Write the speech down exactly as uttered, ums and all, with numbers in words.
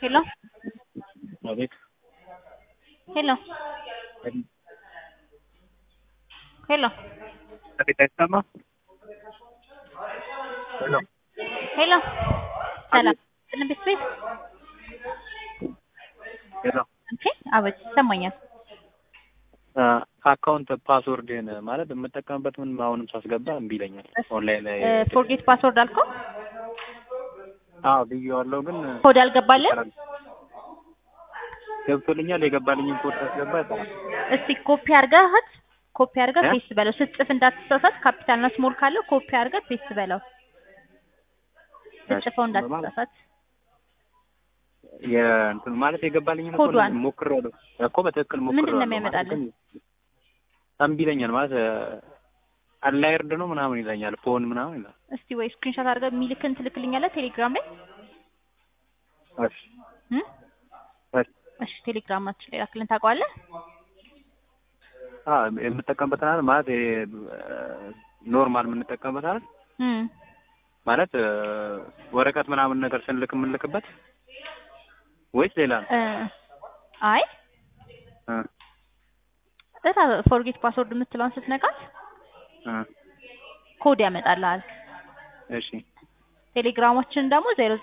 Hello? Avik. Hello? Hello? Avik አይሰማ? ሄሎ ሄሎ ሰላም አቤት። ትንብት ቤት ሄሎ አንቺ አቤት ይሰማኛል። አካውንት ፓስወርድን ማለት የምጠቀምበት ምን አሁንም ሳስገባ እምቢ ይለኛል። ኦንላይን ላይ ፎርጌት ፓስወርድ አልከው? አዎ ብዬዋለሁ፣ ግን ኮድ አልገባልን? ገብቶልኛል። የገባልኝን ኮድ ሳስገባ አይሰራም። እስቲ ኮፒ አድርገህ ኮፒ አድርገህ ፔስት በለው። ስትጽፍ እንዳትሳሳት፣ ካፒታልና ስሞል ካለው ኮፒ አድርገህ ፔስት በለው። ስትጽፈው እንዳትሳሳት። የእንትን ማለት የገባልኝን እኮ ሞክሬዋለሁ እኮ በትክክል ሞክሬዋለሁ። ምንድን ነው የሚያመጣልህ? እምቢ ይለኛል ማለት አላይርድ ነው ምናምን ይለኛል፣ ፎን ምናምን ይላል። እስቲ ወይ ስክሪንሾት አድርገህ የሚልክን ትልክልኛለህ ቴሌግራም ላይ? እሺ እ እሺ እሺ ቴሌግራማችን ላይ ላክልን። ታውቀዋለህ? አዎ የምጠቀምበት አይደል ማለት ኖርማል የምንጠቀምበት አይደል እ ማለት ወረቀት ምናምን ነገር ስንልክ የምንልክበት ወይስ ሌላ ነው? አይ እ እታ ፎርጌት ፓስወርድ የምትለውን ስትነካት እ ኮድ ያመጣልሃል። እሺ ቴሌግራማችን ደግሞ ዜሮ